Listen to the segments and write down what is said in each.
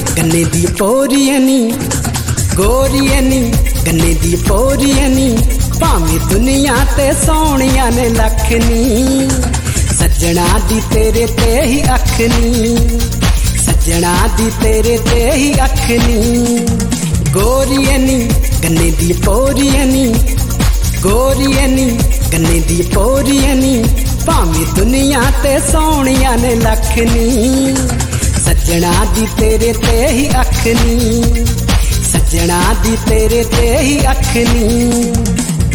गन्ने दी पोरियनी गोरियनी गन्ने दी पोरियनी भावें दुनिया ते सोहणिया ने लखनी सज्जना दी तेरे ते ही अखनी सज्जना दी तेरे ते ही अखनी गोरियनी गन्ने दी पोरियनी गोरियनी गन्ने दी पोरियनी भावें दुनिया ते सोहणिया ने लखनी सज्जना दी तेरे ते ही अखनी सज्जना दी तेरे ते ही अखनी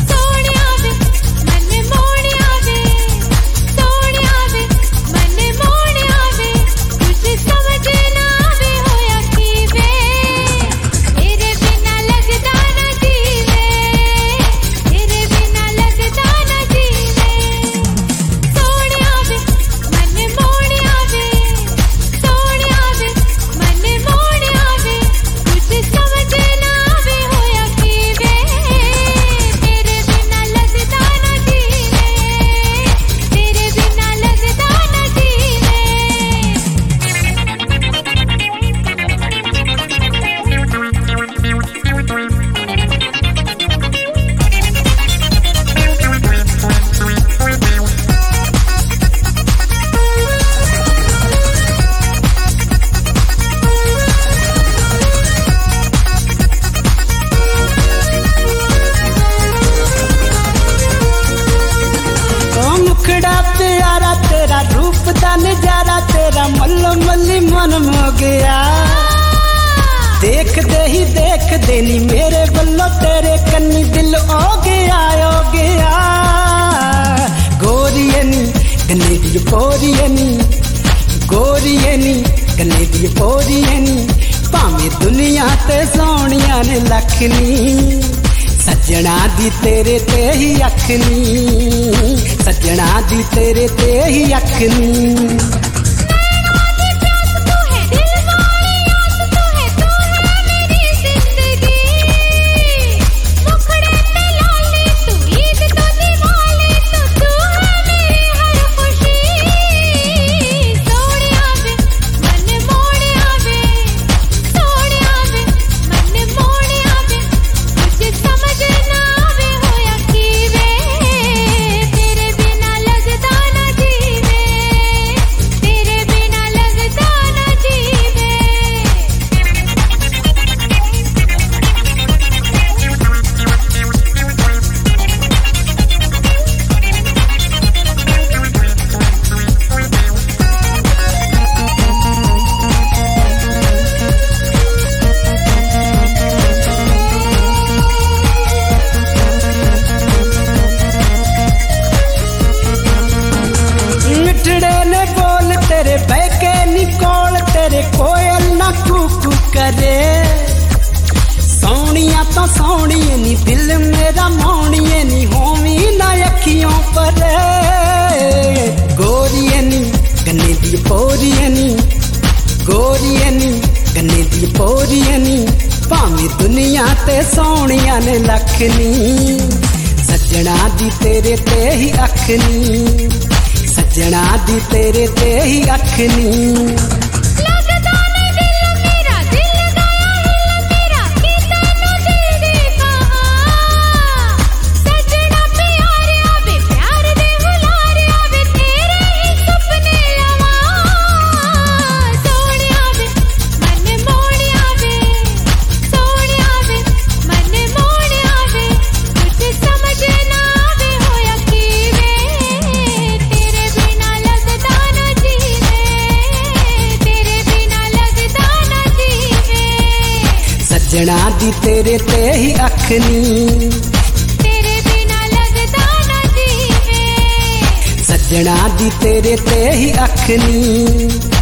प्यारा तेरा रूप दा नजारा तेरा मल्लो मल्ली मन हो गया देख दे नी मेरे बल्लो तेरे कन्नी दिल हो गया गोरियनी गन्ने दी पोरियनी गोरियनी गन्ने दी पोरियनी भावें दुनिया ते सोहणिया ने लखनी सज्जना दी तेरे ते ही अखनी सज्जना दी तेरे ते ही अखनी तेरे बहके निकोल तेरे कोयल ना कूकू करे सोहणिया तो सोहणिए नी दिल मेरा मोहणिए नी होवी ना अखियों पर गोरियनी गन्ने दी पोरियनी गोरियनी गन्ने दी पोरियनी भावें दुनिया ते सोहणिया ने लखनी सज्जना दी तेरे ते ही अखनी सज्जना दी तेरे ते ही अखनी सज्जना दी तेरे ते ही अखनी तेरे बिना लगदा ना जीवे सज्जना दी तेरे ते ही अखनी।